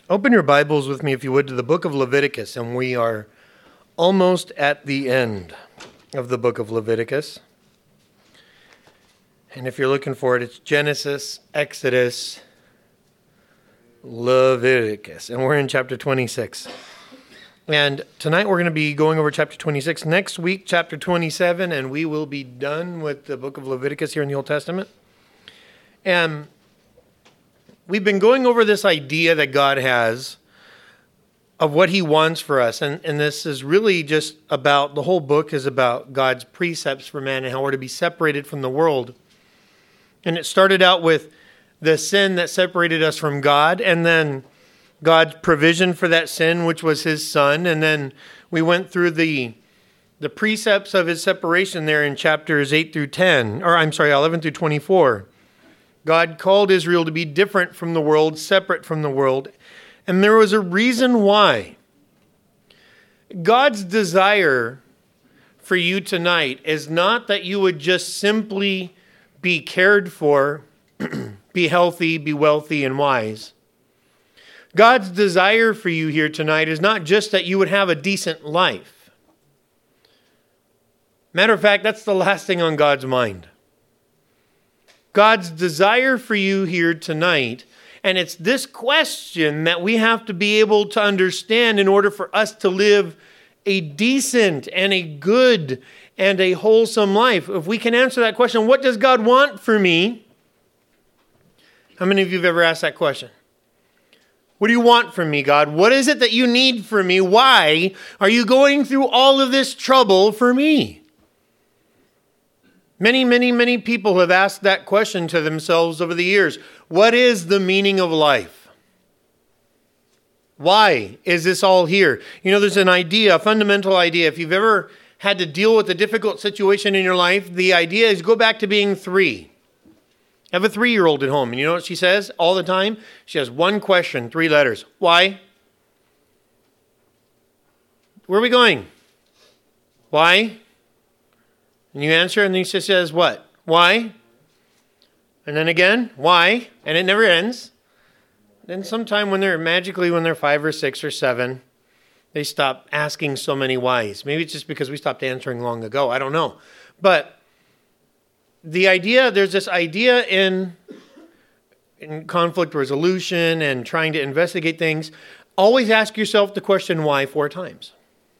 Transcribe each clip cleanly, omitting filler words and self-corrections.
Open your Bibles with me, if you would, to the book of Leviticus, and we are almost at the end of the book of Leviticus. And if you're looking for it, it's Genesis, Exodus, Leviticus, and we're in chapter 26. And tonight we're going to be going over chapter 26. Next week, chapter 27, and we will be done with the book of Leviticus here in the Old Testament. And we've been going over this idea that God has of what he wants for us. And this is really just about, the whole book is about God's precepts for man and how we're to be separated from the world. And it started out with the sin that separated us from God, and then God's provision for that sin, which was his son. And then we went through the precepts of his separation there in chapters 11 through 24. God called Israel to be different from the world, separate from the world. And there was a reason why. God's desire for you tonight is not that you would just simply be cared for, be healthy, be wealthy, and wise. God's desire for you here tonight is not just that you would have a decent life. Matter of fact, that's the last thing on God's mind. God's desire for you here tonight, and it's this question that we have to be able to understand in order for us to live a decent and a good and a wholesome life. If we can answer that question, what does God want for me? How many of you have ever asked that question? What do you want from me, God? What is it that you need from me? Why are you going through all of this trouble for me? Many people have asked that question to themselves over the years. What is the meaning of life? Why is this all here? You know, there's an idea, a fundamental idea. If you've ever had to deal with a difficult situation in your life, the idea is go back to being 3. I have a 3-year-old at home, and you know what she says all the time? She has one question, 3 letters. Why? Where are we going? Why? And you answer, and then she says, what? Why? And then again, why? And it never ends. Then sometime when they're 5 or 6 or 7, they stop asking so many whys. Maybe it's just because we stopped answering long ago. I don't know. But there's this idea in conflict resolution and trying to investigate things. Always ask yourself the question why 4 times.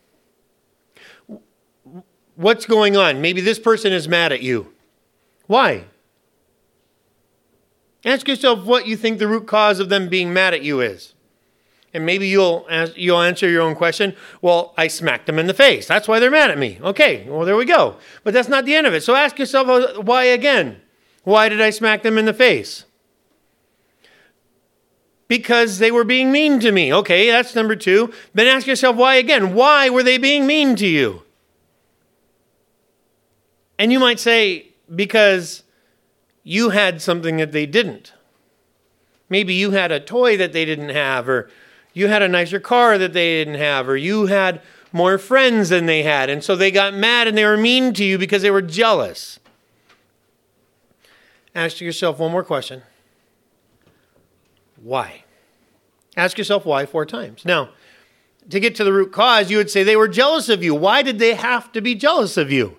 What's going on? Maybe this person is mad at you. Why? Ask yourself what you think the root cause of them being mad at you is. And maybe you'll answer your own question. Well, I smacked them in the face. That's why they're mad at me. Okay, well, there we go. But that's not the end of it. So ask yourself why again. Why did I smack them in the face? Because they were being mean to me. Okay, that's number 2. Then ask yourself why again. Why were they being mean to you? And you might say, because you had something that they didn't. Maybe you had a toy that they didn't have, or you had a nicer car that they didn't have, or you had more friends than they had, and so they got mad and they were mean to you because they were jealous. Ask yourself one more question. Why? Ask yourself why 4 times. Now, to get to the root cause, you would say they were jealous of you. Why did they have to be jealous of you?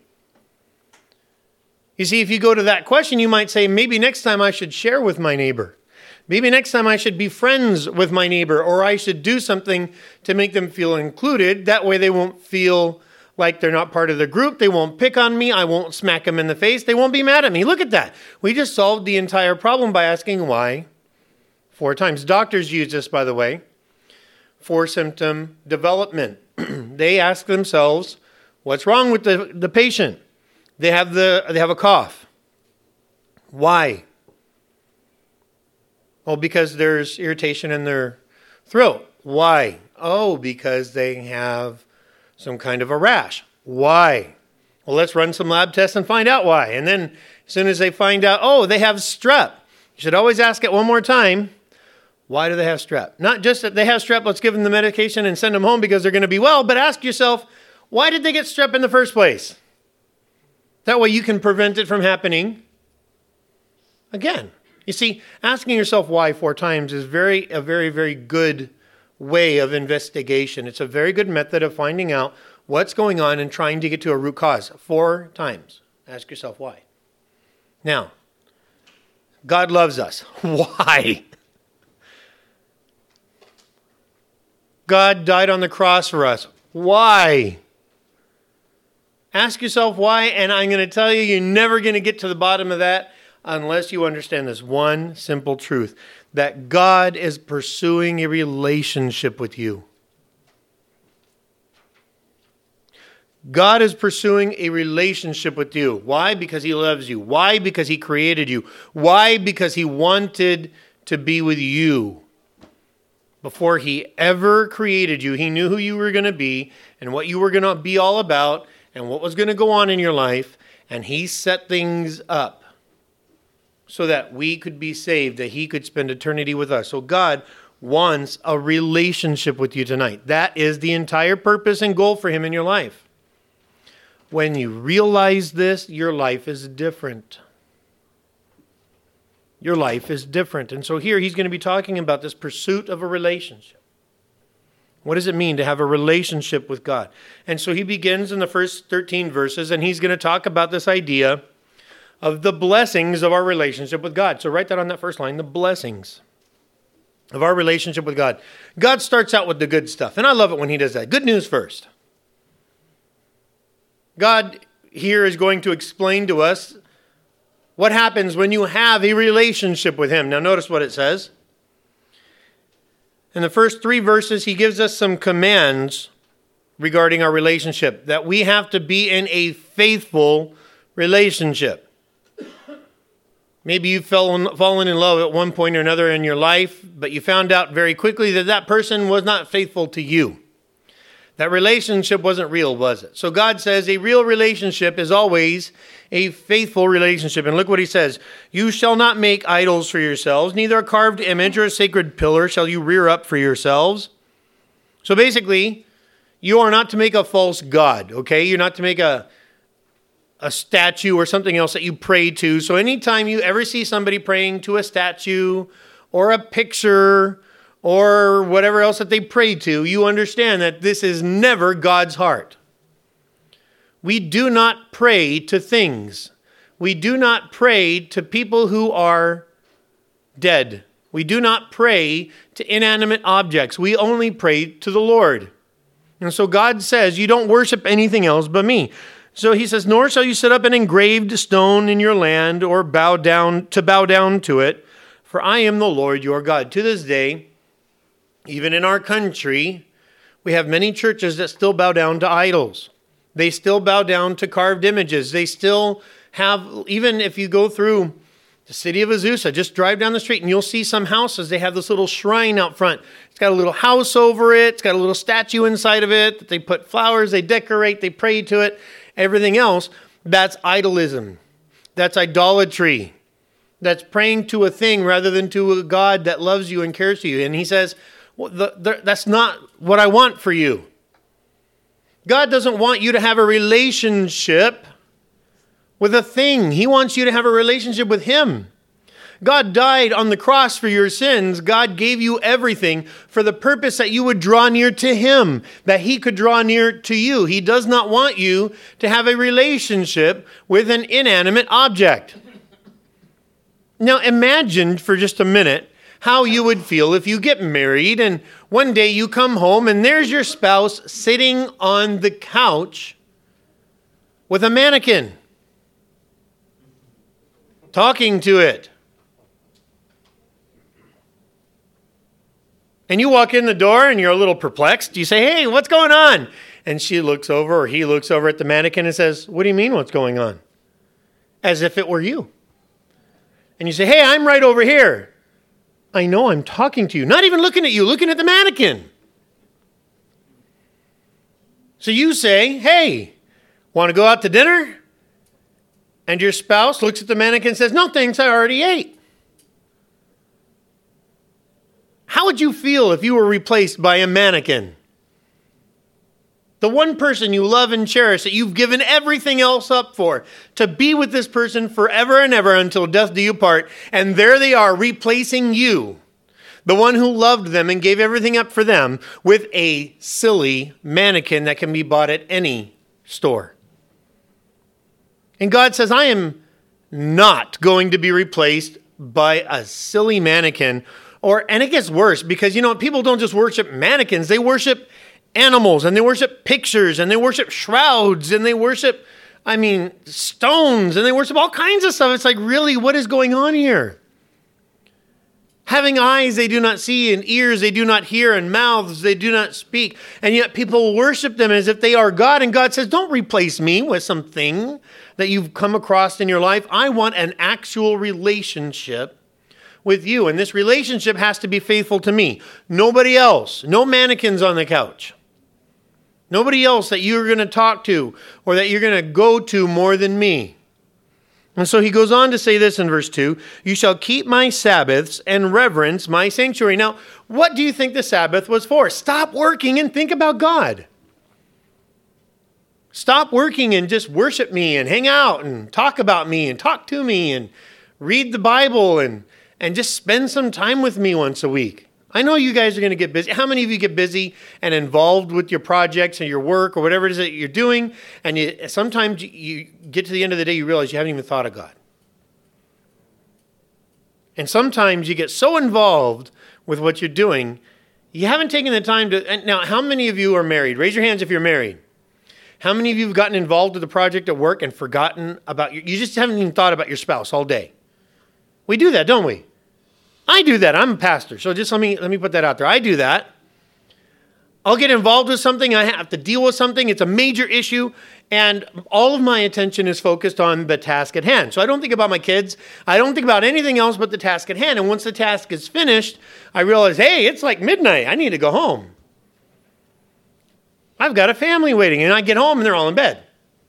You see, if you go to that question, you might say, maybe next time I should share with my neighbor. Maybe next time I should be friends with my neighbor, or I should do something to make them feel included. That way they won't feel like they're not part of the group. They won't pick on me. I won't smack them in the face. They won't be mad at me. Look at that. We just solved the entire problem by asking why 4 times. Doctors use this, by the way, for symptom development. They ask themselves, what's wrong with the patient? They have a cough. Why? Oh, because there's irritation in their throat. Why? Oh, because they have some kind of a rash. Why? Well, let's run some lab tests and find out why. And then as soon as they find out, oh, they have strep. You should always ask it one more time. Why do they have strep? Not just that they have strep, let's give them the medication and send them home because they're going to be well, but ask yourself, why did they get strep in the first place? That way you can prevent it from happening again. You see, asking yourself why 4 times is a very, very good way of investigation. It's a very good method of finding out what's going on and trying to get to a root cause. 4 times. Ask yourself why. Now, God loves us. Why? God died on the cross for us. Why? Ask yourself why, and I'm going to tell you, you're never going to get to the bottom of that unless you understand this one simple truth, that God is pursuing a relationship with you. God is pursuing a relationship with you. Why? Because he loves you. Why? Because he created you. Why? Because he wanted to be with you. Before he ever created you, he knew who you were going to be and what you were going to be all about and what was going to go on in your life. And he set things up so that we could be saved, that he could spend eternity with us. So God wants a relationship with you tonight. That is the entire purpose and goal for him in your life. When you realize this, your life is different. Your life is different. And so here he's going to be talking about this pursuit of a relationship. What does it mean to have a relationship with God? And so he begins in the first 13 verses, and he's going to talk about this idea of the blessings of our relationship with God. So write that on that first line, the blessings of our relationship with God. God starts out with the good stuff, and I love it when he does that. Good news first. God here is going to explain to us what happens when you have a relationship with him. Now notice what it says. In the first 3 verses, he gives us some commands regarding our relationship, that we have to be in a faithful relationship. Maybe you've fallen in love at one point or another in your life, but you found out very quickly that that person was not faithful to you. That relationship wasn't real, was it? So God says a real relationship is always a faithful relationship. And look what he says. You shall not make idols for yourselves, neither a carved image or a sacred pillar shall you rear up for yourselves. So basically, you are not to make a false god, okay? You're not to make a statue or something else that you pray to. So anytime you ever see somebody praying to a statue or a picture or whatever else that they pray to, you understand that this is never God's heart. We do not pray to things. We do not pray to people who are dead. We do not pray to inanimate objects. We only pray to the Lord. And so God says, you don't worship anything else but me. So he says, nor shall you set up an engraved stone in your land or bow down to it, for I am the Lord your God. To this day, even in our country, we have many churches that still bow down to idols. They still bow down to carved images. They still have, even if you go through the city of Azusa, just drive down the street and you'll see some houses. They have this little shrine out front. It's got a little house over it. It's got a little statue inside of it. They put flowers, they decorate, they pray to it. Everything else, that's idolism. That's idolatry. That's praying to a thing rather than to a God that loves you and cares for you. And he says, well, that's not what I want for you. God doesn't want you to have a relationship with a thing. He wants you to have a relationship with him. God died on the cross for your sins. God gave you everything for the purpose that you would draw near to him, that he could draw near to you. He does not want you to have a relationship with an inanimate object. Now imagine for just a minute how you would feel if you get married and one day you come home and there's your spouse sitting on the couch with a mannequin, talking to it. And you walk in the door and you're a little perplexed. You say, hey, what's going on? And she looks over or he looks over at the mannequin and says, what do you mean what's going on? As if it were you. And you say, hey, I'm right over here. I know I'm talking to you. Not even looking at you, looking at the mannequin. So you say, hey, want to go out to dinner? And your spouse looks at the mannequin and says, no thanks, I already ate. How would you feel if you were replaced by a mannequin? The one person you love and cherish that you've given everything else up for, to be with this person forever and ever until death do you part, and there they are replacing you. the one who loved them and gave everything up for them, with a silly mannequin that can be bought at any store. And God says, I am not going to be replaced by a silly mannequin. And it gets worse because, people don't just worship mannequins. They worship animals, and they worship pictures, and they worship shrouds, and they worship, stones, and they worship all kinds of stuff. It's like, really, what is going on here? Having eyes they do not see, and ears they do not hear, and mouths they do not speak. And yet people worship them as if they are God. And God says, don't replace me with something that you've come across in your life. I want an actual relationship with you. And this relationship has to be faithful to me. Nobody else. No mannequins on the couch. Nobody else that you're going to talk to or that you're going to go to more than me. And so he goes on to say this in verse 2, you shall keep my Sabbaths and reverence my sanctuary. Now, what do you think the Sabbath was for? Stop working and think about God. Stop working and just worship me and hang out and talk about me and talk to me and read the Bible and just spend some time with me once a week. I know you guys are going to get busy. How many of you get busy and involved with your projects and your work or whatever it is that you're doing, and sometimes you get to the end of the day, you realize you haven't even thought of God. And sometimes you get so involved with what you're doing, you haven't taken the time to... And now, how many of you are married? Raise your hands if you're married. How many of you have gotten involved with a project at work and forgotten about... You just haven't even thought about your spouse all day. We do that, don't we? I do that. I'm a pastor. So just let me put that out there. I do that. I'll get involved with something. I have to deal with something. It's a major issue. And all of my attention is focused on the task at hand. So I don't think about my kids. I don't think about anything else but the task at hand. And once the task is finished, I realize, hey, it's like midnight. I need to go home. I've got a family waiting. And I get home and they're all in bed.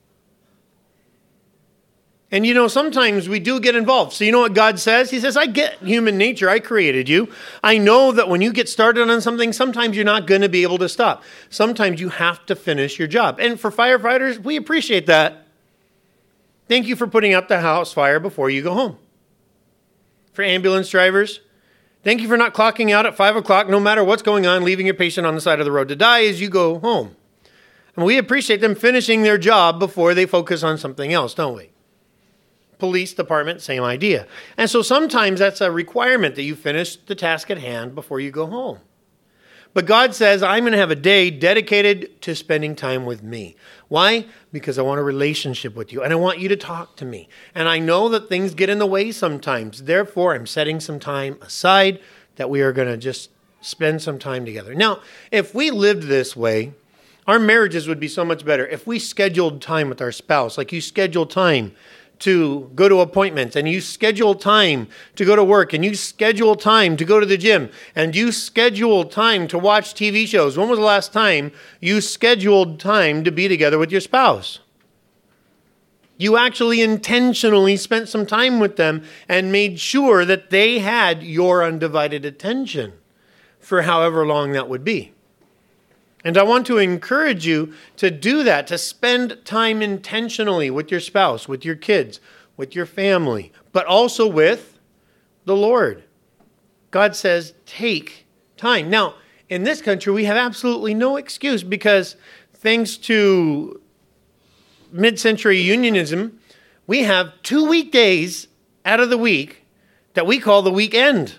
And sometimes we do get involved. So you know what God says? He says, I get human nature. I created you. I know that when you get started on something, sometimes you're not going to be able to stop. Sometimes you have to finish your job. And for firefighters, we appreciate that. Thank you for putting out the house fire before you go home. For ambulance drivers, thank you for not clocking out at 5 o'clock, no matter what's going on, leaving your patient on the side of the road to die as you go home. And we appreciate them finishing their job before they focus on something else, don't we? Police department, same idea. And so sometimes that's a requirement that you finish the task at hand before you go home. But God says, I'm going to have a day dedicated to spending time with me. Why? Because I want a relationship with you and I want you to talk to me. And I know that things get in the way sometimes. Therefore, I'm setting some time aside that we are going to just spend some time together. Now, if we lived this way, our marriages would be so much better. If we scheduled time with our spouse, like you schedule time to go to appointments, and you schedule time to go to work, and you schedule time to go to the gym, and you schedule time to watch TV shows. When was the last time you scheduled time to be together with your spouse? You actually intentionally spent some time with them and made sure that they had your undivided attention for however long that would be. And I want to encourage you to do that, to spend time intentionally with your spouse, with your kids, with your family, but also with the Lord. God says, take time. Now, in this country, we have absolutely no excuse because thanks to mid-century unionism, we have 2 weekdays out of the week that we call the weekend.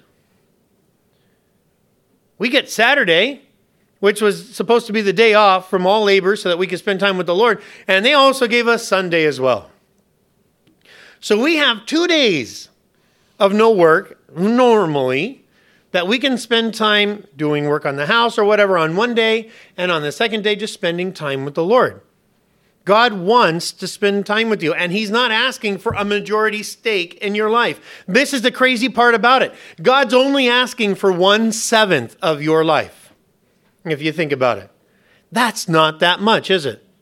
We get Saturday, which was supposed to be the day off from all labor so that we could spend time with the Lord. And they also gave us Sunday as well. So we have 2 days of no work normally that we can spend time doing work on the house or whatever on one day, and on the second day just spending time with the Lord. God wants to spend time with you, and he's not asking for a majority stake in your life. This is the crazy part about it. God's only asking for 1/7 of your life. If you think about it, that's not that much, is it?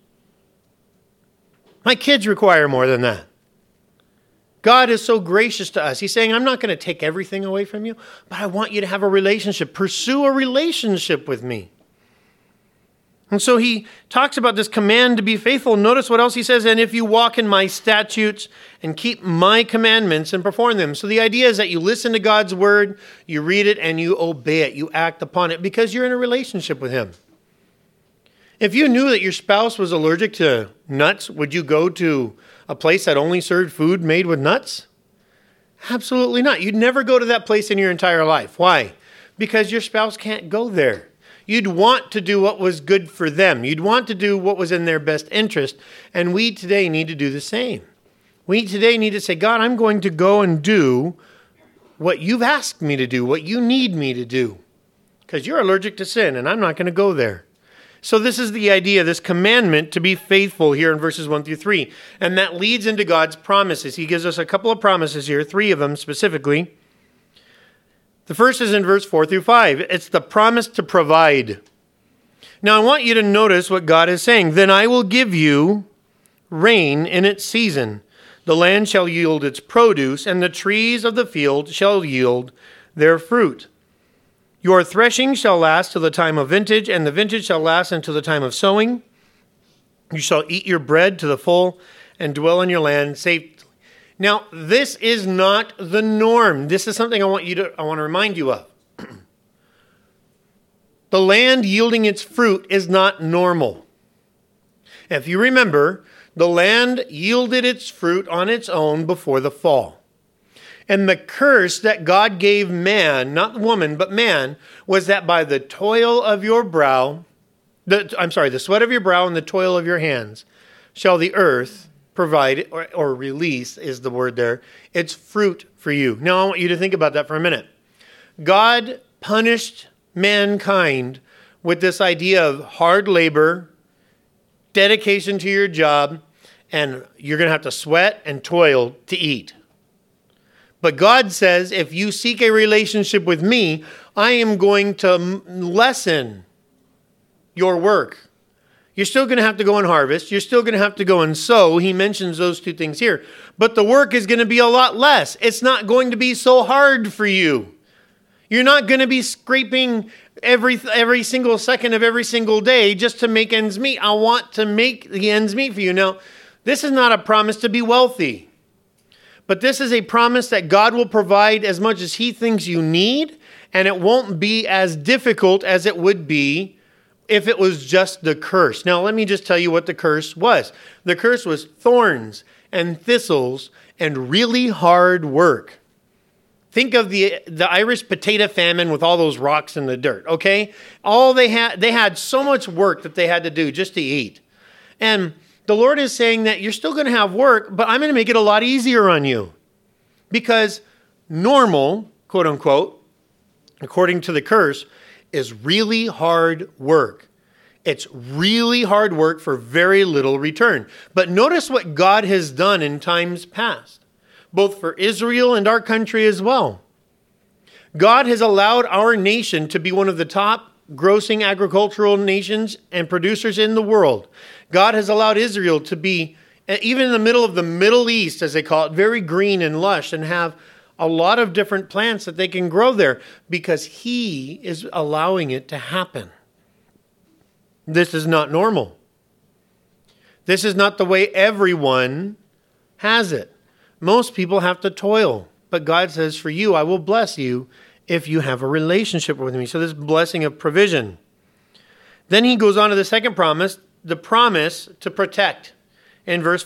My kids require more than that. God is so gracious to us. He's saying, I'm not going to take everything away from you, but I want you to have a relationship. Pursue a relationship with me. And so he talks about this command to be faithful. Notice what else he says, and if you walk in my statutes and keep my commandments and perform them. So the idea is that you listen to God's word, you read it, and you obey it. You act upon it because you're in a relationship with him. If you knew that your spouse was allergic to nuts, would you go to a place that only served food made with nuts? Absolutely not. You'd never go to that place in your entire life. Why? Because your spouse can't go there. You'd want to do what was good for them. You'd want to do what was in their best interest. And we today need to do the same. We today need to say, God, I'm going to go and do what you've asked me to do, what you need me to do. Because you're allergic to sin, and I'm not going to go there. So this is the idea, this commandment to be faithful here in verses 1 through 3. And that leads into God's promises. He gives us a couple of promises here, 3 of them specifically. The first is in verse 4 through 5. It's the promise to provide. Now I want you to notice what God is saying. Then I will give you rain in its season. The land shall yield its produce, and the trees of the field shall yield their fruit. Your threshing shall last till the time of vintage, and the vintage shall last until the time of sowing. You shall eat your bread to the full, and dwell in your land safely. Now, this is not the norm. This is something I want to remind you of. The land yielding its fruit is not normal. If you remember, the land yielded its fruit on its own before the fall. And the curse that God gave man, not woman, but man, was that by the toil of your brow, the sweat of your brow and the toil of your hands, shall the earth provide, or release is the word there, its fruit for you. Now I want you to think about that for a minute. God punished mankind with this idea of hard labor, dedication to your job, and you're going to have to sweat and toil to eat. But God says, if you seek a relationship with me, I am going to lessen your work. You're still going to have to go and harvest. You're still going to have to go and sow. He mentions those 2 things here. But the work is going to be a lot less. It's not going to be so hard for you. You're not going to be scraping every single second of every single day just to make ends meet. I want to make the ends meet for you. Now, this is not a promise to be wealthy. But this is a promise that God will provide as much as he thinks you need. And it won't be as difficult as it would be if it was just the curse. Now, let me just tell you what the curse was. The curse was thorns and thistles and really hard work. Think of the Irish potato famine with all those rocks in the dirt, okay? They had so much work that they had to do just to eat. And the Lord is saying that you're still going to have work, but I'm going to make it a lot easier on you. Because normal, quote unquote, according to the curse, is really hard work. It's really hard work for very little return. But notice what God has done in times past, both for Israel and our country as well. God has allowed our nation to be one of the top grossing agricultural nations and producers in the world. God has allowed Israel to be, even in the middle of the Middle East, as they call it, very green and lush and have a lot of different plants that they can grow there because he is allowing it to happen. This is not normal. This is not the way everyone has it. Most people have to toil, but God says, for you, I will bless you if you have a relationship with me. So this blessing of provision. Then he goes on to the second promise, the promise to protect. In verse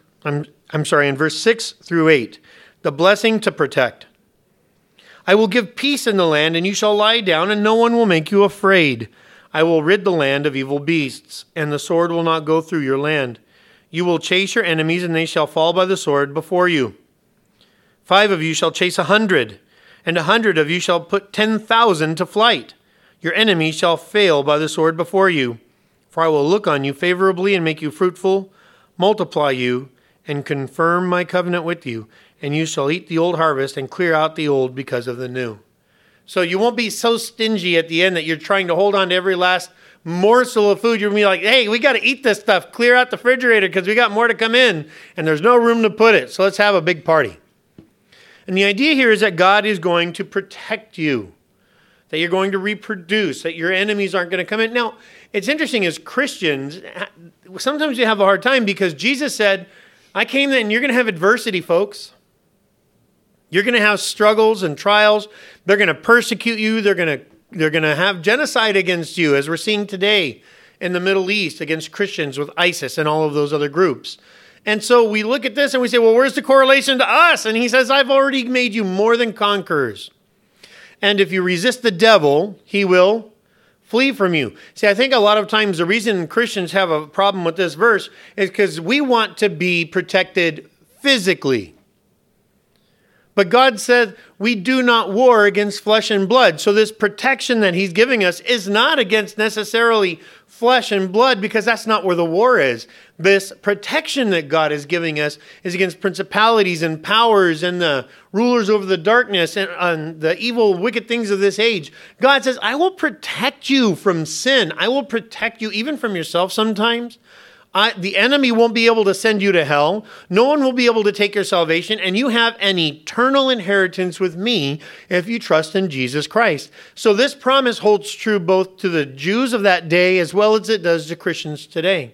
6 through 8. The blessing to protect. I will give peace in the land, and you shall lie down, and no one will make you afraid. I will rid the land of evil beasts, and the sword will not go through your land. You will chase your enemies, and they shall fall by the sword before you. 5 of you shall chase 100, and 100 of you shall put 10,000 to flight. Your enemies shall fail by the sword before you. For I will look on you favorably and make you fruitful, multiply you, and confirm my covenant with you. And you shall eat the old harvest and clear out the old because of the new. So you won't be so stingy at the end that you're trying to hold on to every last morsel of food. You're going to be like, hey, we got to eat this stuff. Clear out the refrigerator because we got more to come in. And there's no room to put it. So let's have a big party. And the idea here is that God is going to protect you. that you're going to reproduce, that your enemies aren't going to come in. Now, it's interesting as Christians, sometimes you have a hard time because Jesus said, I came and you're going to have adversity, folks. You're going to have struggles and trials. They're going to persecute you. They're going to have genocide against you, as we're seeing today in the Middle East against Christians with ISIS and all of those other groups. And so we look at this and we say, well, where's the correlation to us? And he says, I've already made you more than conquerors. And if you resist the devil, he will flee from you. See, I think a lot of times the reason Christians have a problem with this verse is because we want to be protected physically. But God said we do not war against flesh and blood. So this protection that he's giving us is not against necessarily flesh and blood, because that's not where the war is. This protection that God is giving us is against principalities and powers and the rulers over the darkness and the evil, wicked things of this age. God says, I will protect you from sin. I will protect you even from yourself sometimes. The enemy won't be able to send you to hell. No one will be able to take your salvation, and you have an eternal inheritance with me if you trust in Jesus Christ. So this promise holds true both to the Jews of that day as well as it does to Christians today.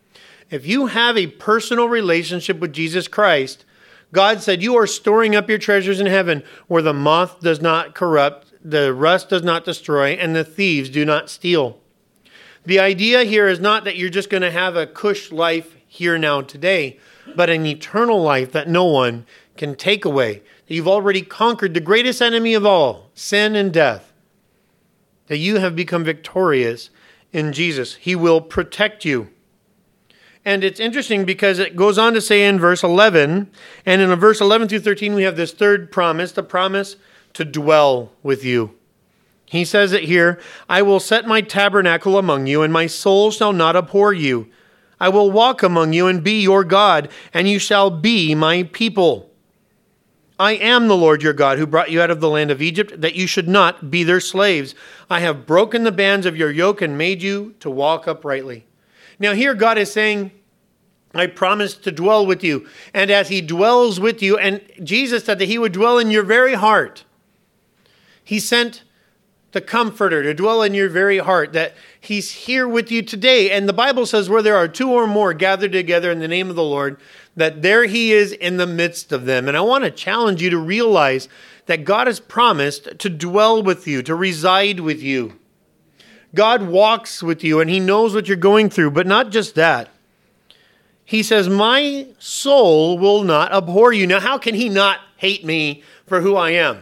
If you have a personal relationship with Jesus Christ, God said you are storing up your treasures in heaven where the moth does not corrupt, the rust does not destroy, and the thieves do not steal. The idea here is not that you're just going to have a cush life here now today, but an eternal life that no one can take away. That you've already conquered the greatest enemy of all, sin and death. That you have become victorious in Jesus. He will protect you. And it's interesting because it goes on to say in verse 11, and in verse 11 through 13 we have this third promise, the promise to dwell with you. He says it here, I will set my tabernacle among you, and my soul shall not abhor you. I will walk among you and be your God, and you shall be my people. I am the Lord your God, who brought you out of the land of Egypt, that you should not be their slaves. I have broken the bands of your yoke and made you to walk uprightly. Now here God is saying, I promise to dwell with you. And as he dwells with you, and Jesus said that he would dwell in your very heart, he sent the Comforter to dwell in your very heart, that he's here with you today. And the Bible says where there are two or more gathered together in the name of the Lord, that there he is in the midst of them. And I want to challenge you to realize that God has promised to dwell with you, to reside with you. God walks with you and he knows what you're going through, but not just that. He says, my soul will not abhor you. Now, how can he not hate me for who I am?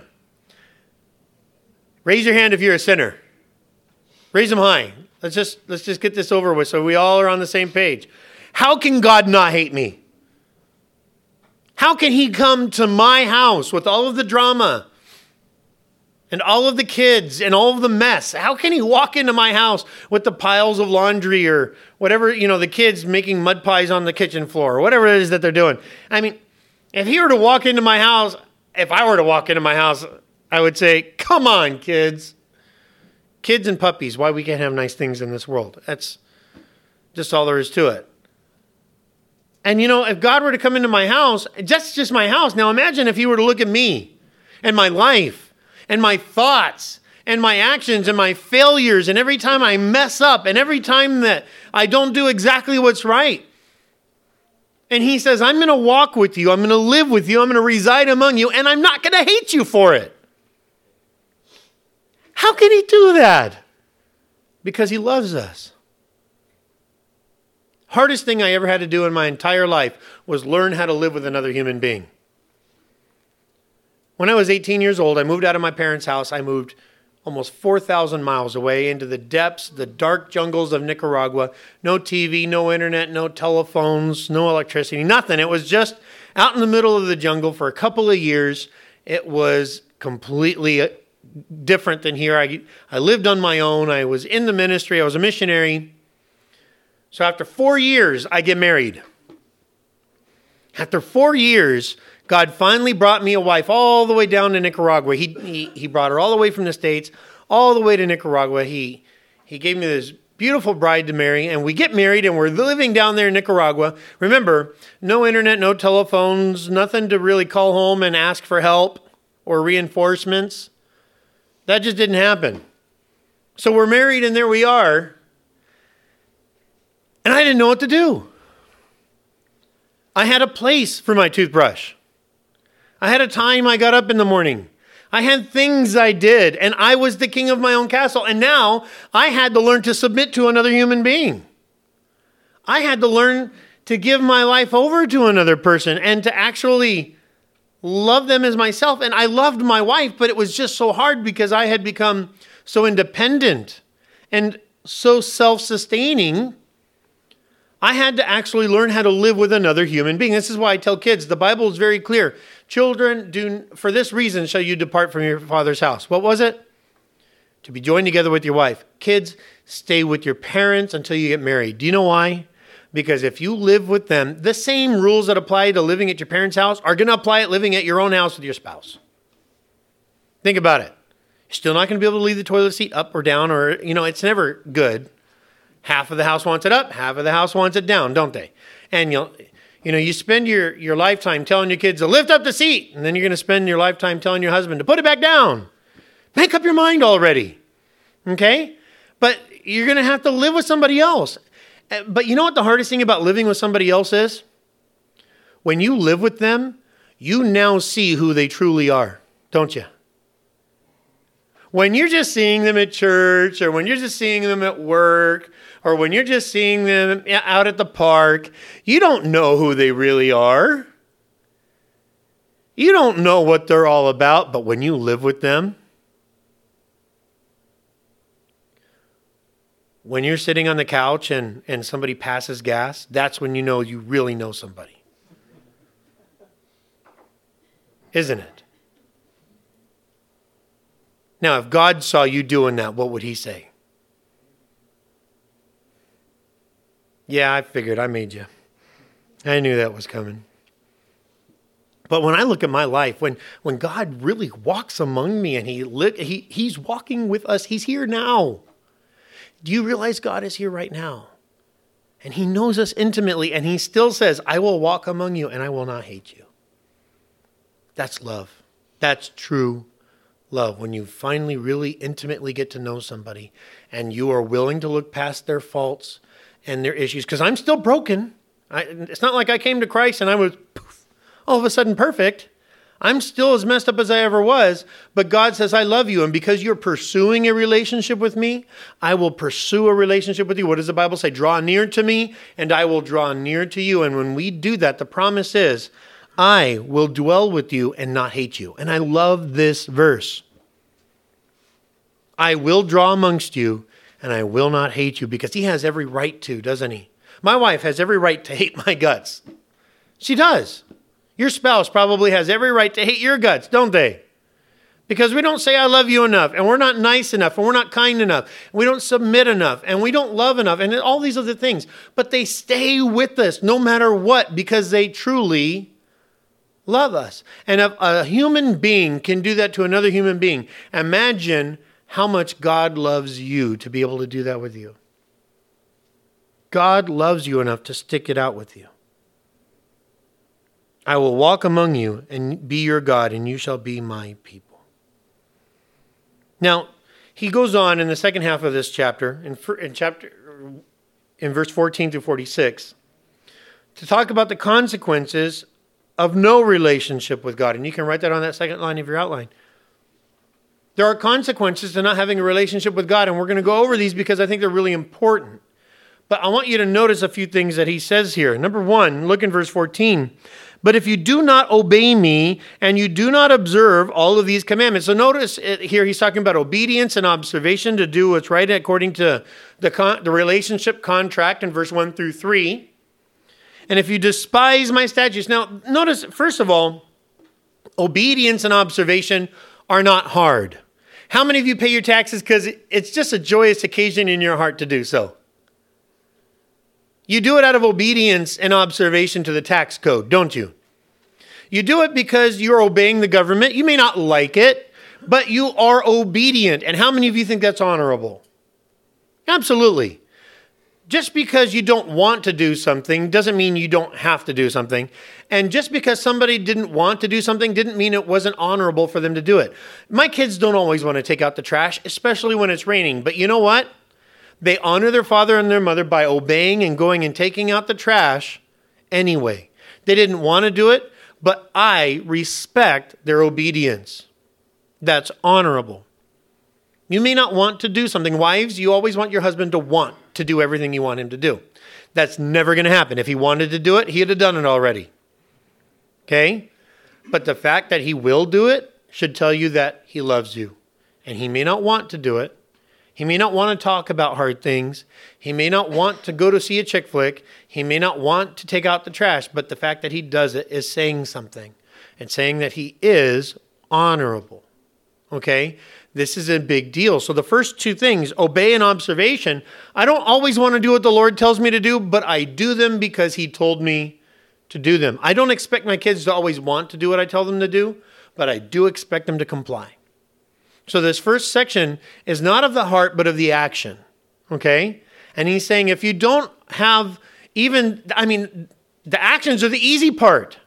Raise your hand if you're a sinner. Raise them high. Let's just get this over with so we all are on the same page. How can God not hate me? How can he come to my house with all of the drama and all of the kids and all of the mess? How can he walk into my house with the piles of laundry or whatever, the kids making mud pies on the kitchen floor or whatever it is that they're doing? I mean, if he were to walk into my house, if I were to walk into my house, I would say, come on, kids. Kids and puppies, why we can't have nice things in this world. That's just all there is to it. And if God were to come into my house, that's just my house. Now imagine if he were to look at me and my life and my thoughts and my actions and my failures and every time I mess up and every time that I don't do exactly what's right. And he says, I'm going to walk with you. I'm going to live with you. I'm going to reside among you. And I'm not going to hate you for it. How can he do that? Because he loves us. Hardest thing I ever had to do in my entire life was learn how to live with another human being. When I was 18 years old, I moved out of my parents' house. I moved almost 4,000 miles away into the depths, the dark jungles of Nicaragua. No TV, no internet, no telephones, no electricity, nothing. It was just out in the middle of the jungle for a couple of years. It was completely different than here. I lived on my own. I was in the ministry. I was a missionary. So after 4 years, I get married. After 4 years, God finally brought me a wife all the way down to Nicaragua. He brought her all the way from the States, all the way to Nicaragua. He gave me this beautiful bride to marry, and we get married, and we're living down there in Nicaragua. Remember, no internet, no telephones, nothing to really call home and ask for help or reinforcements. That just didn't happen. So we're married and there we are. And I didn't know what to do. I had a place for my toothbrush. I had a time I got up in the morning. I had things I did, and I was the king of my own castle. And now I had to learn to submit to another human being. I had to learn to give my life over to another person and to actually love them as myself. And I loved my wife, but it was just so hard because I had become so independent and so self-sustaining. I had to actually learn how to live with another human being. This is why I tell kids, the Bible is very clear. Children, for this reason shall you depart from your father's house. What was it? To be joined together with your wife. Kids, stay with your parents until you get married. Do you know why? Because if you live with them, the same rules that apply to living at your parents' house are going to apply at living at your own house with your spouse. Think about it. You're still not going to be able to leave the toilet seat up or down, or, it's never good. Half of the house wants it up, half of the house wants it down, don't they? And you spend your lifetime telling your kids to lift up the seat, and then you're going to spend your lifetime telling your husband to put it back down. Make up your mind already, okay? But you're going to have to live with somebody else. But you know what the hardest thing about living with somebody else is? When you live with them, you now see who they truly are, don't you? When you're just seeing them at church, or when you're just seeing them at work, or when you're just seeing them out at the park, you don't know who they really are. You don't know what they're all about, but when you live with them, when you're sitting on the couch and somebody passes gas, that's when you know you really know somebody. Isn't it? Now, if God saw you doing that, what would he say? Yeah, I figured. I made you. I knew that was coming. But when I look at my life, when God really walks among me and he's walking with us, he's here now. Do you realize God is here right now? And he knows us intimately, and he still says, I will walk among you and I will not hate you. That's love. That's true love. When you finally really intimately get to know somebody and you are willing to look past their faults and their issues, because I'm still broken. It's not like I came to Christ and I was all of a sudden perfect. I'm still as messed up as I ever was, but God says, I love you. And because you're pursuing a relationship with me, I will pursue a relationship with you. What does the Bible say? Draw near to me and I will draw near to you. And when we do that, the promise is, I will dwell with you and not hate you. And I love this verse. I will draw amongst you and I will not hate you, because he has every right to, doesn't he? My wife has every right to hate my guts. She does. Your spouse probably has every right to hate your guts, don't they? Because we don't say I love you enough, and we're not nice enough, and we're not kind enough, and we don't submit enough, and we don't love enough, and all these other things. But they stay with us no matter what, because they truly love us. And if a human being can do that to another human being, imagine how much God loves you to be able to do that with you. God loves you enough to stick it out with you. I will walk among you and be your God, and you shall be my people. Now, he goes on in the second half of this chapter, in verse 14 through 46, to talk about the consequences of no relationship with God. And you can write that on that second line of your outline. There are consequences to not having a relationship with God, and we're going to go over these because I think they're really important. But I want you to notice a few things that he says here. Number one, look in verse 14. But if you do not obey me and you do not observe all of these commandments. So notice here he's talking about obedience and observation to do what's right according to the relationship contract in verse 1 through 3. And if you despise my statutes. Now notice, first of all, obedience and observation are not hard. How many of you pay your taxes because it's just a joyous occasion in your heart to do so? You do it out of obedience and observation to the tax code, don't you? You do it because you're obeying the government. You may not like it, but you are obedient. And how many of you think that's honorable? Absolutely. just because you don't want to do something doesn't mean you don't have to do something. And just because somebody didn't want to do something didn't mean it wasn't honorable for them to do it. My kids don't always want to take out the trash, especially when it's raining. But you know what? They honor their father and their mother by obeying and going and taking out the trash anyway. They didn't want to do it, but I respect their obedience. That's honorable. You may not want to do something. Wives, you always want your husband to want to do everything you want him to do. That's never going to happen. If he wanted to do it, he'd have done it already. Okay? But the fact that he will do it should tell you that he loves you. And he may not want to do it. He may not want to talk about hard things. He may not want to go to see a chick flick. He may not want to take out the trash. But the fact that he does it is saying something. And saying that he is honorable. Okay? This is a big deal. So the first two things, obey and observation. I don't always want to do what the Lord tells me to do, but I do them because he told me to do them. I don't expect my kids to always want to do what I tell them to do, but I do expect them to comply. So this first section is not of the heart, but of the action. Okay? And he's saying if you don't have the actions are the easy part.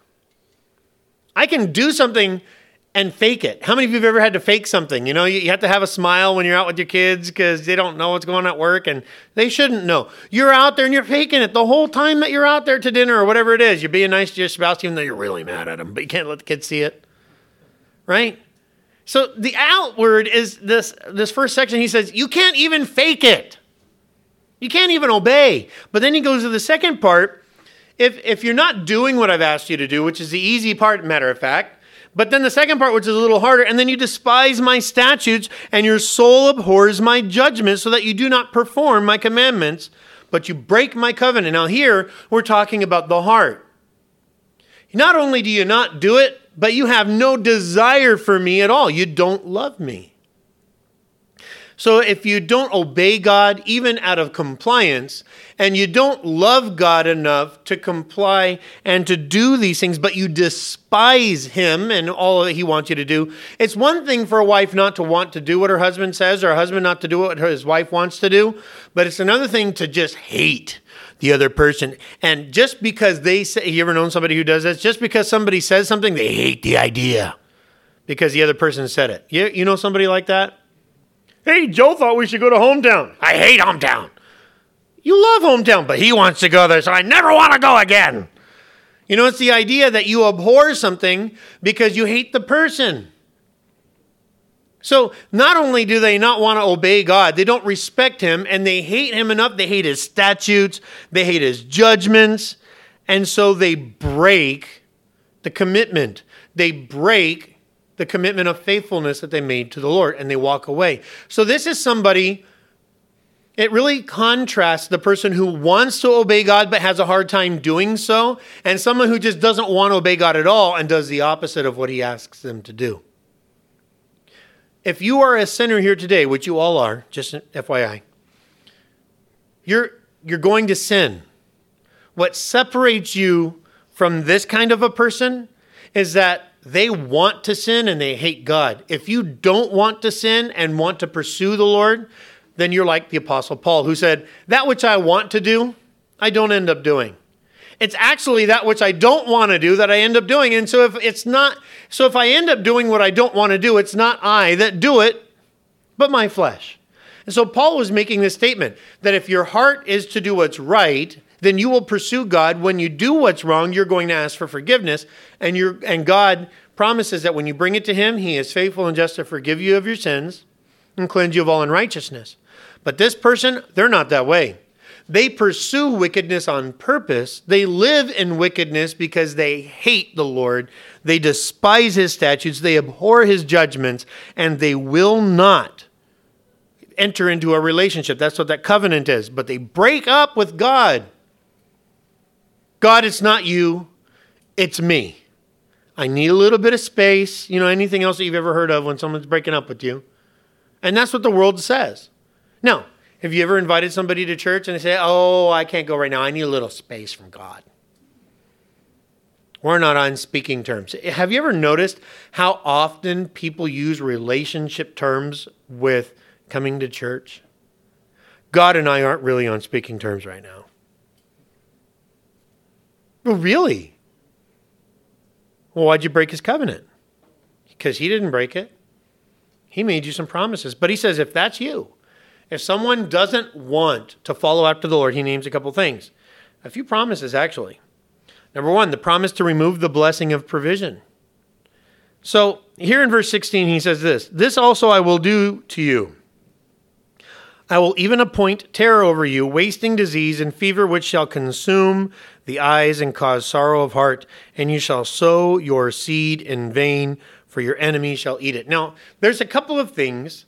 I can do something and fake it. How many of you have ever had to fake something? You know, you have to have a smile when you're out with your kids because they don't know what's going on at work and they shouldn't know. You're out there and you're faking it the whole time that you're out there to dinner or whatever it is. You're being nice to your spouse even though you're really mad at them, but you can't let the kids see it. Right? So the outward is this first section. He says, you can't even fake it. You can't even obey. But then he goes to the second part. If you're not doing what I've asked you to do, which is the easy part, matter of fact, but then the second part, which is a little harder, and then you despise my statutes, and your soul abhors my judgments, so that you do not perform my commandments, but you break my covenant. Now here, we're talking about the heart. Not only do you not do it, but you have no desire for me at all. You don't love me. So if you don't obey God, even out of compliance, and you don't love God enough to comply and to do these things, but you despise him and all that he wants you to do, it's one thing for a wife not to want to do what her husband says, or a husband not to do what his wife wants to do, but it's another thing to just hate the other person. And just because they say, you ever known somebody who does this? Just because somebody says something, they hate the idea because the other person said it. You know somebody like that? Hey, Joe thought we should go to Hometown. I hate Hometown. You love Hometown, but he wants to go there, so I never want to go again. You know, it's the idea that you abhor something because you hate the person. So not only do they not want to obey God, they don't respect him, and they hate him enough. They hate his statutes. They hate his judgments. And so they break the commitment. They break the commitment of faithfulness that they made to the Lord, and they walk away. So this is somebody, it really contrasts the person who wants to obey God but has a hard time doing so, and someone who just doesn't want to obey God at all and does the opposite of what he asks them to do. If you are a sinner here today, which you all are, just FYI, you're going to sin. What separates you from this kind of a person is that they want to sin and they hate God. If you don't want to sin and want to pursue the Lord, then you're like the Apostle Paul, who said, that which I want to do, I don't end up doing. It's actually that which I don't want to do that I end up doing. And so if I end up doing what I don't want to do, it's not I that do it, but my flesh. And so Paul was making this statement that if your heart is to do what's right, then you will pursue God. When you do what's wrong, you're going to ask for forgiveness. And God promises that when you bring it to him, he is faithful and just to forgive you of your sins and cleanse you of all unrighteousness. But this person, they're not that way. They pursue wickedness on purpose. They live in wickedness because they hate the Lord. They despise his statutes. They abhor his judgments, and they will not enter into a relationship. That's what that covenant is. But they break up with God. God, it's not you, it's me. I need a little bit of space. You know, anything else that you've ever heard of when someone's breaking up with you. And that's what the world says. Now, have you ever invited somebody to church and they say, oh, I can't go right now. I need a little space from God. We're not on speaking terms. Have you ever noticed how often people use relationship terms with coming to church? God and I aren't really on speaking terms right now. Well, really? Well, why'd you break his covenant? Because he didn't break it. He made you some promises. But he says, if that's you, if someone doesn't want to follow after the Lord, he names a couple things. A few promises, actually. Number one, the promise to remove the blessing of provision. So here in verse 16, he says this also I will do to you. I will even appoint terror over you, wasting disease and fever, which shall consume the eyes and cause sorrow of heart, and you shall sow your seed in vain, for your enemy shall eat it. Now, there's a couple of things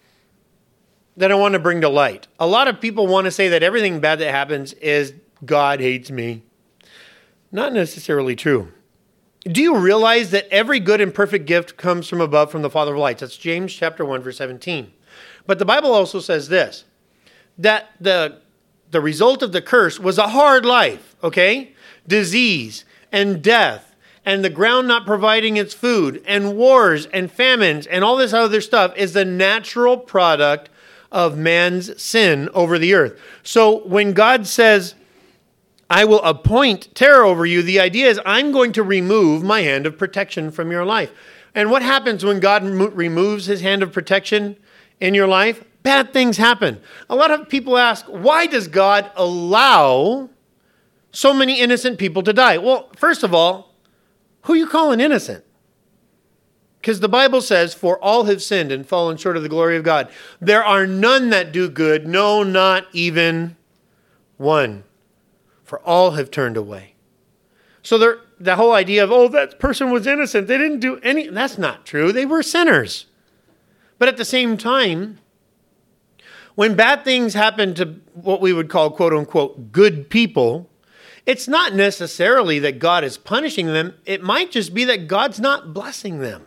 that I want to bring to light. A lot of people want to say that everything bad that happens is God hates me. Not necessarily true. Do you realize that every good and perfect gift comes from above, from the Father of lights? That's James chapter 1, verse 17. But the Bible also says this, that the result of the curse was a hard life, okay? Disease and death and the ground not providing its food and wars and famines and all this other stuff is the natural product of man's sin over the earth. So when God says, I will appoint terror over you, the idea is I'm going to remove my hand of protection from your life. And what happens when God removes his hand of protection in your life? Bad things happen. A lot of people ask, why does God allow so many innocent people to die? Well, first of all, who are you calling innocent? Because the Bible says, for all have sinned and fallen short of the glory of God. There are none that do good, no, not even one. For all have turned away. So the whole idea of, that person was innocent, they didn't do any, that's not true. They were sinners. But at the same time, when bad things happen to what we would call, quote unquote, good people, it's not necessarily that God is punishing them. It might just be that God's not blessing them.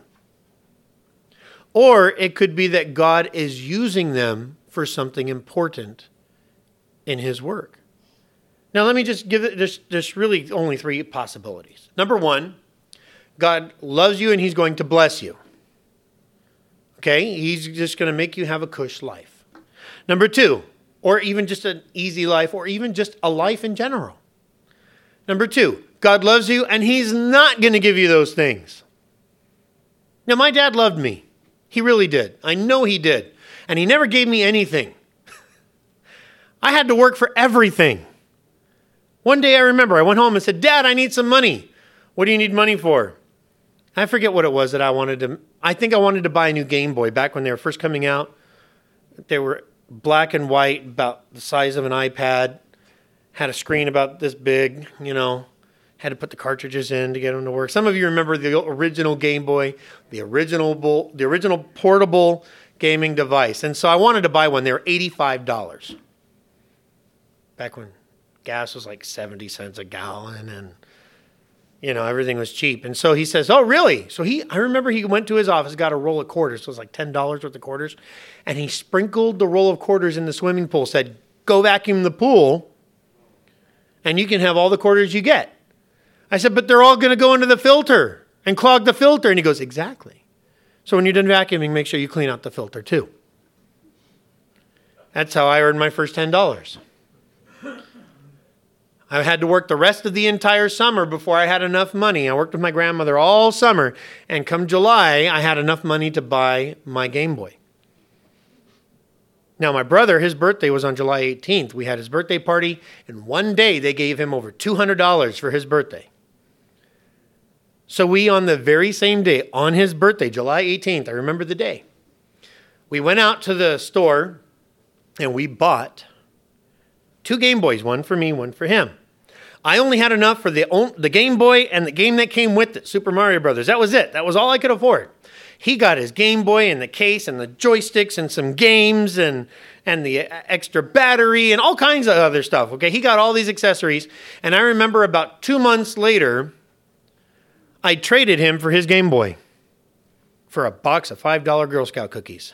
Or it could be that God is using them for something important in his work. Now, let me just give it just really only three possibilities. Number one, God loves you and he's going to bless you. Okay, he's just going to make you have a cush life. Number two, or even just an easy life, or even just a life in general. Number two, God loves you and he's not going to give you those things. Now, my dad loved me. He really did. I know he did. And he never gave me anything. I had to work for everything. One day I remember I went home and said, Dad, I need some money. What do you need money for? I forget what it was that I think I wanted to buy a new Game Boy back when they were first coming out. They were black and white, about the size of an iPad, had a screen about this big, had to put the cartridges in to get them to work. Some of you remember the original Game Boy, the original portable gaming device. And so I wanted to buy one. They were $85. Back when gas was like 70 cents a gallon and everything was cheap. And so he says, oh, really? So I remember he went to his office, got a roll of quarters. So it was like $10 worth of quarters. And he sprinkled the roll of quarters in the swimming pool, said, go vacuum the pool and you can have all the quarters you get. I said, but they're all going to go into the filter and clog the filter. And he goes, exactly. So when you're done vacuuming, make sure you clean out the filter too. That's how I earned my first $10. I had to work the rest of the entire summer before I had enough money. I worked with my grandmother all summer, and come July, I had enough money to buy my Game Boy. Now, my brother, his birthday was on July 18th. We had his birthday party, and one day they gave him over $200 for his birthday. So we, on the very same day, on his birthday, July 18th, I remember the day, we went out to the store, and we bought 2 Game Boys, one for me, one for him. I only had enough for the Game Boy and the game that came with it, Super Mario Brothers. That was it. That was all I could afford. He got his Game Boy and the case and the joysticks and some games and the extra battery and all kinds of other stuff. Okay, he got all these accessories. And I remember about 2 months later, I traded him for his Game Boy for a box of $5 Girl Scout cookies.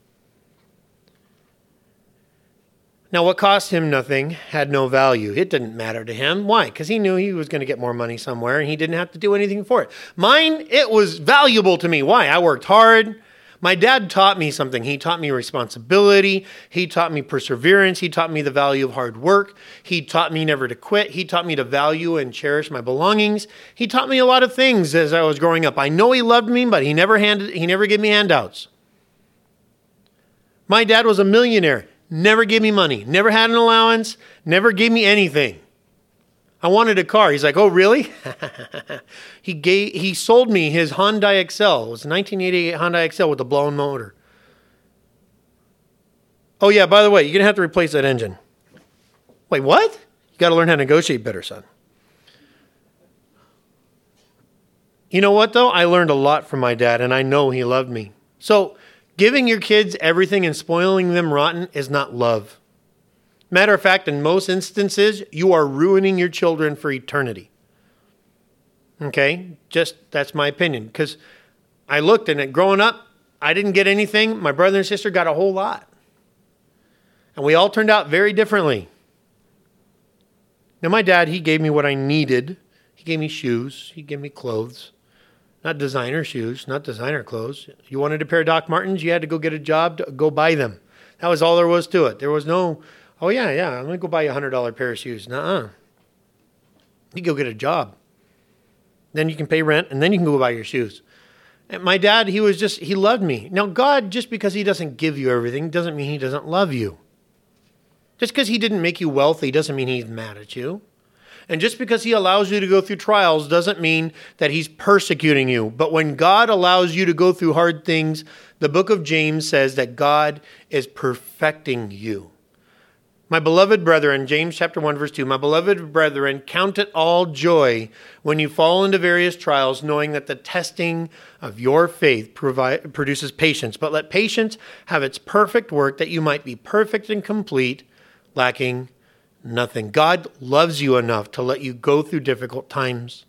Now, what cost him nothing had no value. It didn't matter to him. Why? Because he knew he was going to get more money somewhere, and he didn't have to do anything for it. Mine, it was valuable to me. Why? I worked hard. My dad taught me something. He taught me responsibility. He taught me perseverance. He taught me the value of hard work. He taught me never to quit. He taught me to value and cherish my belongings. He taught me a lot of things as I was growing up. I know he loved me, but he never gave me handouts. My dad was a millionaire. Never gave me money. Never had an allowance. Never gave me anything. I wanted a car. He's like, oh, really? He sold me his Hyundai Excel. It was a 1988 Hyundai Excel with a blown motor. Oh, yeah, by the way, you're going to have to replace that engine. Wait, what? You got to learn how to negotiate better, son. You know what, though? I learned a lot from my dad, and I know he loved me. So giving your kids everything and spoiling them rotten is not love. Matter of fact, in most instances, you are ruining your children for eternity. Okay? That's my opinion. Because I looked and growing up, I didn't get anything. My brother and sister got a whole lot. And we all turned out very differently. Now, my dad, he gave me what I needed. He gave me shoes. He gave me clothes. Not designer shoes, not designer clothes. You wanted a pair of Doc Martens, you had to go get a job to go buy them. That was all there was to it. There was no, oh yeah, I'm going to go buy you a $100 pair of shoes. Nuh-uh. You go get a job. Then you can pay rent, and then you can go buy your shoes. And my dad, he loved me. Now, God, just because he doesn't give you everything, doesn't mean he doesn't love you. Just because he didn't make you wealthy doesn't mean he's mad at you. And just because he allows you to go through trials doesn't mean that he's persecuting you. But when God allows you to go through hard things, the book of James says that God is perfecting you. My beloved brethren, James chapter 1, verse 2, my beloved brethren, count it all joy when you fall into various trials, knowing that the testing of your faith produces patience. But let patience have its perfect work, that you might be perfect and complete, lacking nothing. God loves you enough to let you go through difficult times.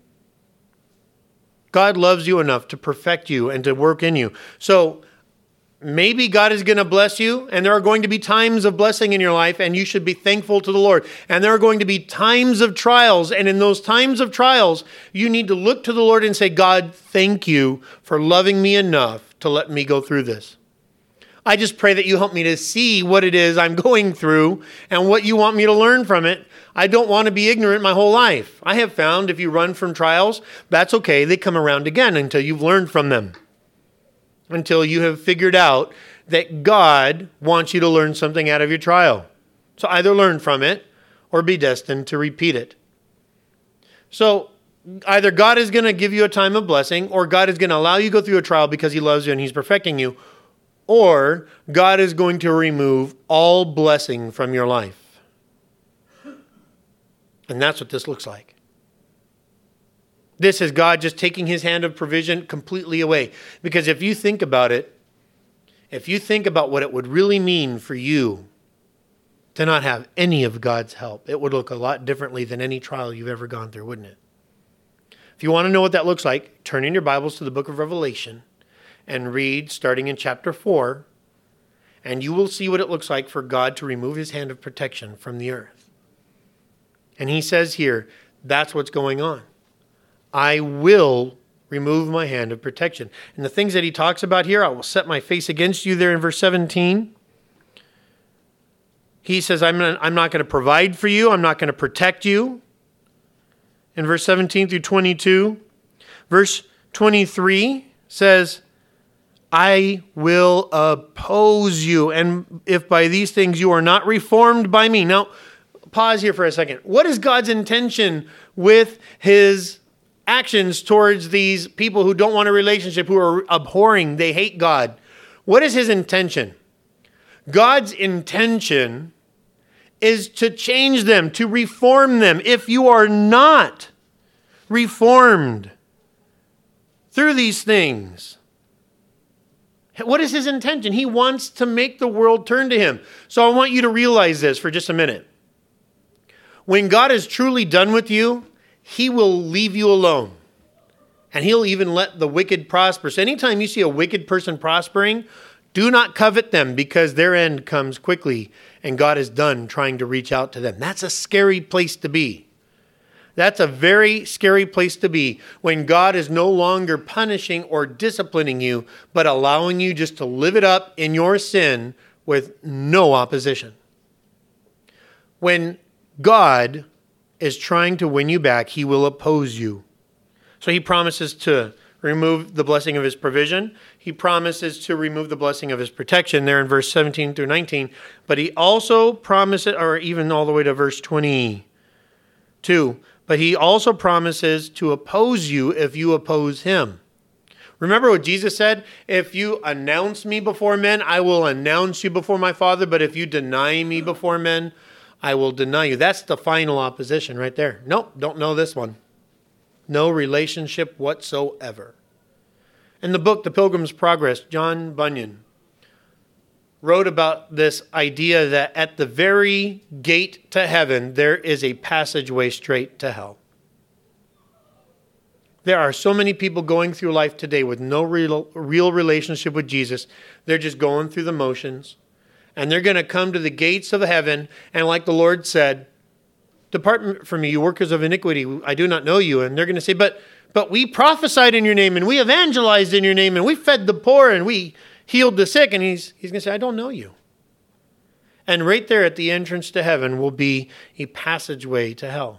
God loves you enough to perfect you and to work in you. So maybe God is going to bless you, and there are going to be times of blessing in your life, and you should be thankful to the Lord. And there are going to be times of trials, and in those times of trials, you need to look to the Lord and say, God, thank you for loving me enough to let me go through this. I just pray that you help me to see what it is I'm going through and what you want me to learn from it. I don't want to be ignorant my whole life. I have found if you run from trials, that's okay. They come around again until you've learned from them. Until you have figured out that God wants you to learn something out of your trial. So either learn from it or be destined to repeat it. So either God is going to give you a time of blessing, or God is going to allow you to go through a trial because he loves you and he's perfecting you, or God is going to remove all blessing from your life. And that's what this looks like. This is God just taking his hand of provision completely away. Because if you think about it, if you think about what it would really mean for you to not have any of God's help, it would look a lot differently than any trial you've ever gone through, wouldn't it? If you want to know what that looks like, turn in your Bibles to the book of Revelation and read starting in chapter 4, and you will see what it looks like for God to remove his hand of protection from the earth. And he says here, that's what's going on. I will remove my hand of protection. And the things that he talks about here, I will set my face against you there in verse 17. He says, I'm not going to provide for you. I'm not going to protect you. In verse 17 through 22. Verse 23 says, I will oppose you. And if by these things you are not reformed by me. Now, pause here for a second. What is God's intention with his actions towards these people who don't want a relationship, who are abhorring, they hate God? What is his intention? God's intention is to change them, to reform them. If you are not reformed through these things, what is his intention? He wants to make the world turn to him. So I want you to realize this for just a minute. When God is truly done with you, he will leave you alone. And he'll even let the wicked prosper. So anytime you see a wicked person prospering, do not covet them, because their end comes quickly and God is done trying to reach out to them. That's a scary place to be. That's a very scary place to be when God is no longer punishing or disciplining you, but allowing you just to live it up in your sin with no opposition. When God is trying to win you back, he will oppose you. So he promises to remove the blessing of his provision. He promises to remove the blessing of his protection there in verse 17 through 19. But he also promises, or even all the way to verse 22, but he also promises to oppose you if you oppose him. Remember what Jesus said? If you announce me before men, I will announce you before my Father. But if you deny me before men, I will deny you. That's the final opposition right there. Nope, don't know this one. No relationship whatsoever. In the book, The Pilgrim's Progress, John Bunyan wrote about this idea that at the very gate to heaven, there is a passageway straight to hell. There are so many people going through life today with no real relationship with Jesus. They're just going through the motions. And they're going to come to the gates of heaven. And like the Lord said, depart from me, you workers of iniquity. I do not know you. And they're going to say, but we prophesied in your name, and we evangelized in your name, and we fed the poor, and we healed the sick. And he's going to say, I don't know you. And right there at the entrance to heaven will be a passageway to hell.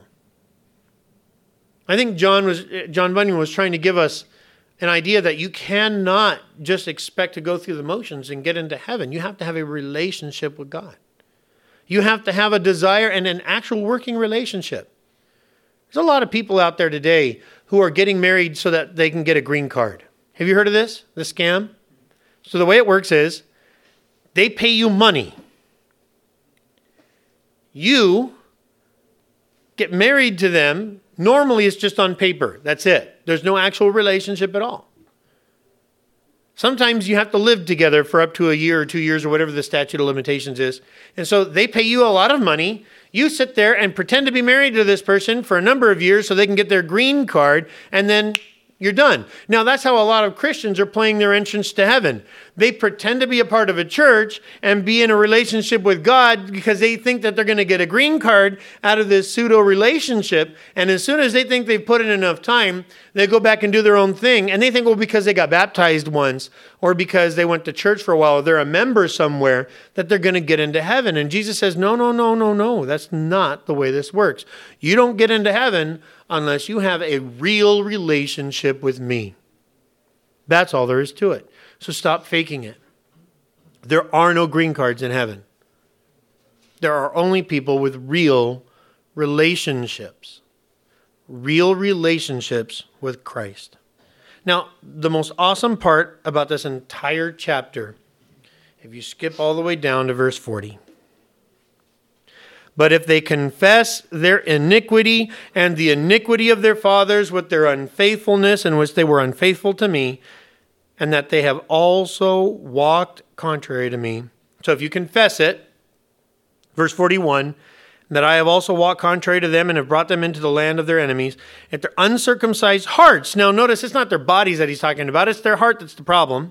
I think John Bunyan was trying to give us an idea that you cannot just expect to go through the motions and get into heaven. You have to have a relationship with God. You have to have a desire and an actual working relationship. There's a lot of people out there today who are getting married so that they can get a green card. Have you heard of this scam? So the way it works is they pay you money. You get married to them. Normally, it's just on paper. That's it. There's no actual relationship at all. Sometimes you have to live together for up to a year or 2 years or whatever the statute of limitations is. And so they pay you a lot of money. You sit there and pretend to be married to this person for a number of years so they can get their green card, and then you're done. Now, that's how a lot of Christians are playing their entrance to heaven. They pretend to be a part of a church and be in a relationship with God because they think that they're going to get a green card out of this pseudo relationship. And as soon as they think they've put in enough time, they go back and do their own thing. And they think, well, because they got baptized once or because they went to church for a while, or they're a member somewhere, that they're going to get into heaven. And Jesus says, no. That's not the way this works. You don't get into heaven unless you have a real relationship with me. That's all there is to it. So stop faking it. There are no green cards in heaven. There are only people with real relationships. Real relationships with Christ. Now, the most awesome part about this entire chapter, if you skip all the way down to verse 40. But if they confess their iniquity and the iniquity of their fathers with their unfaithfulness in which they were unfaithful to me, and that they have also walked contrary to me. So if you confess it, verse 41, that I have also walked contrary to them and have brought them into the land of their enemies, at their uncircumcised hearts. Now notice it's not their bodies that he's talking about, it's their heart that's the problem.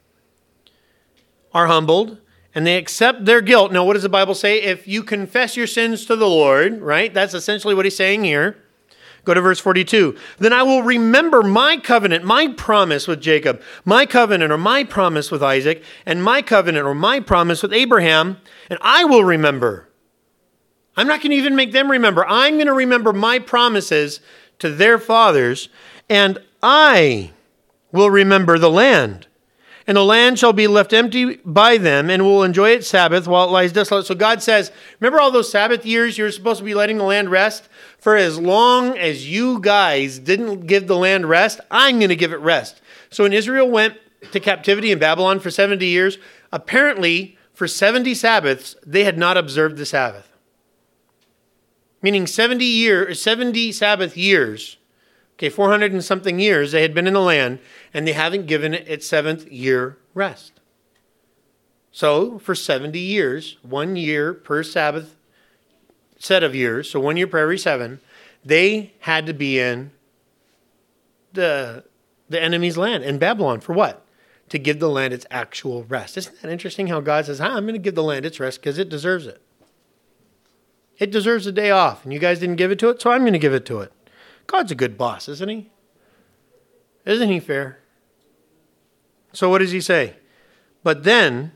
Are humbled. And they accept their guilt. Now, what does the Bible say? If you confess your sins to the Lord, right? That's essentially what he's saying here. Go to verse 42. Then I will remember my covenant, my promise with Jacob, my covenant or my promise with Isaac, and my covenant or my promise with Abraham, and I will remember. I'm not going to even make them remember. I'm going to remember my promises to their fathers, and I will remember the land. And the land shall be left empty by them, and will enjoy its Sabbath while it lies desolate. So God says, remember all those Sabbath years you're supposed to be letting the land rest? For as long as you guys didn't give the land rest, I'm going to give it rest. So when Israel went to captivity in Babylon for 70 years, apparently for 70 Sabbaths, they had not observed the Sabbath. Meaning 70 Sabbath years, 400 and something years they had been in the land, and they haven't given it its 7th year rest. So for 70 years, 1 year per Sabbath set of years, so 1 year per every 7, they had to be in the enemy's land, in Babylon. For what? To give the land its actual rest. Isn't that interesting how God says, I'm going to give the land its rest because it deserves it. It deserves a day off, and you guys didn't give it to it, so I'm going to give it to it. God's a good boss, isn't he? Isn't he fair? So what does he say? But then,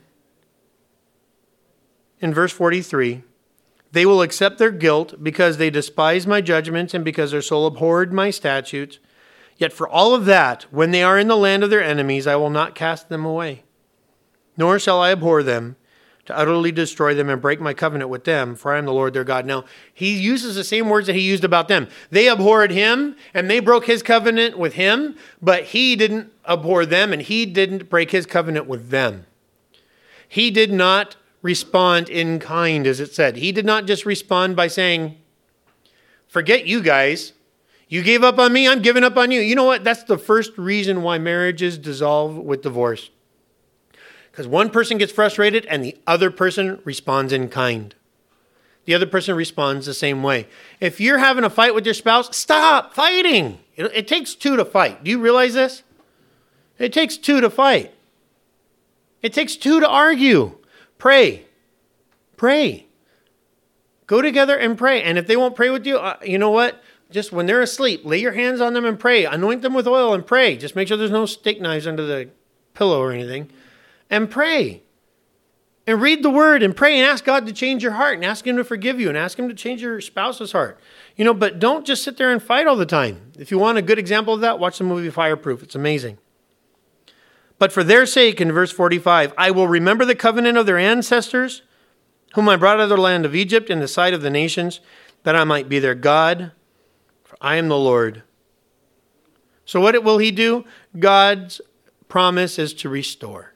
in verse 43, they will accept their guilt because they despise my judgments and because their soul abhorred my statutes. Yet for all of that, when they are in the land of their enemies, I will not cast them away. Nor shall I abhor them, to utterly destroy them and break my covenant with them, for I am the Lord their God. Now, he uses the same words that he used about them. They abhorred him, and they broke his covenant with him, but he didn't abhor them, and he didn't break his covenant with them. He did not respond in kind, as it said. He did not just respond by saying, forget you guys. You gave up on me, I'm giving up on you. You know what? That's the first reason why marriages dissolve with divorce. Because one person gets frustrated and the other person responds in kind. The other person responds the same way. If you're having a fight with your spouse, stop fighting. It takes two to fight. Do you realize this? It takes two to fight. It takes two to argue. Pray. Pray. Go together and pray. And if they won't pray with you, you know what? Just when they're asleep, lay your hands on them and pray. Anoint them with oil and pray. Just make sure there's no steak knives under the pillow or anything. And pray. And read the word and pray and ask God to change your heart and ask him to forgive you and ask him to change your spouse's heart. You know, but don't just sit there and fight all the time. If you want a good example of that, watch the movie Fireproof. It's amazing. But for their sake, in verse 45, I will remember the covenant of their ancestors, whom I brought out of the land of Egypt in the sight of the nations, that I might be their God, for I am the Lord. So what will he do? God's promise is to restore.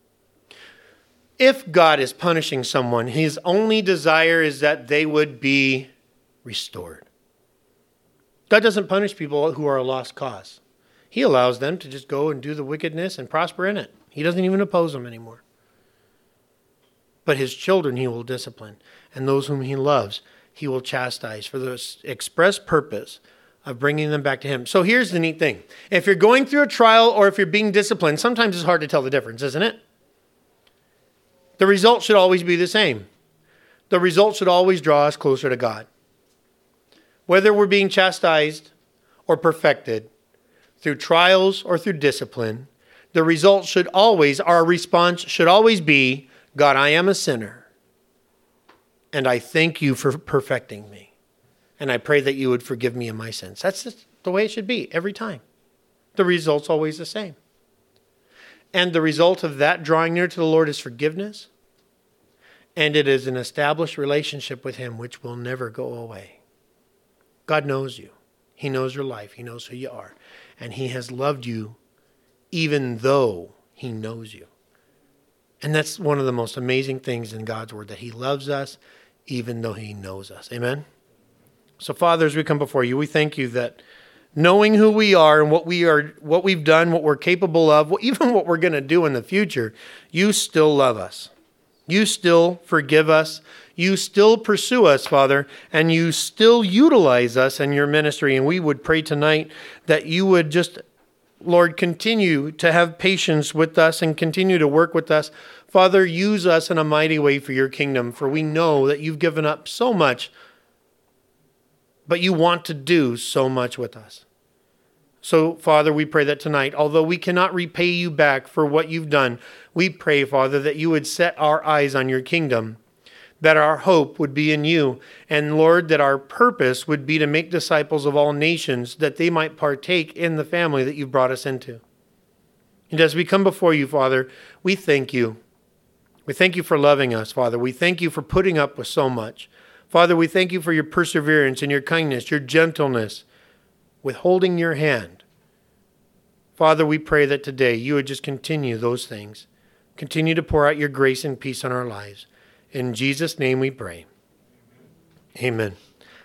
If God is punishing someone, his only desire is that they would be restored. God doesn't punish people who are a lost cause. He allows them to just go and do the wickedness and prosper in it. He doesn't even oppose them anymore. But his children he will discipline, and those whom he loves he will chastise for the express purpose of bringing them back to him. So here's the neat thing. If you're going through a trial or if you're being disciplined, sometimes it's hard to tell the difference, isn't it? The result should always be the same. The result should always draw us closer to God. Whether we're being chastised or perfected, through trials or through discipline, the result should always, our response should always be, God, I am a sinner, and I thank you for perfecting me. And I pray that you would forgive me of my sins. That's just the way it should be every time. The result's always the same. And the result of that drawing near to the Lord is forgiveness. And it is an established relationship with him which will never go away. God knows you. He knows your life. He knows who you are. And he has loved you even though he knows you. And that's one of the most amazing things in God's word, that he loves us even though he knows us. Amen? So Father, as we come before you, we thank you that knowing who we are and what we've done, what we're capable of, even what we're going to do in the future, you still love us. You still forgive us. You still pursue us, Father, and you still utilize us in your ministry. And we would pray tonight that you would just, Lord, continue to have patience with us and continue to work with us. Father, use us in a mighty way for your kingdom, for we know that you've given up so much, but you want to do so much with us. So, Father, we pray that tonight, although we cannot repay you back for what you've done, we pray, Father, that you would set our eyes on your kingdom, that our hope would be in you, and Lord, that our purpose would be to make disciples of all nations, that they might partake in the family that you've brought us into. And as we come before you, Father, we thank you. We thank you for loving us, Father. We thank you for putting up with so much. Father, we thank you for your perseverance and your kindness, your gentleness, withholding your hand. Father, we pray that today you would just continue those things. Continue to pour out your grace and peace on our lives. In Jesus' name we pray. Amen.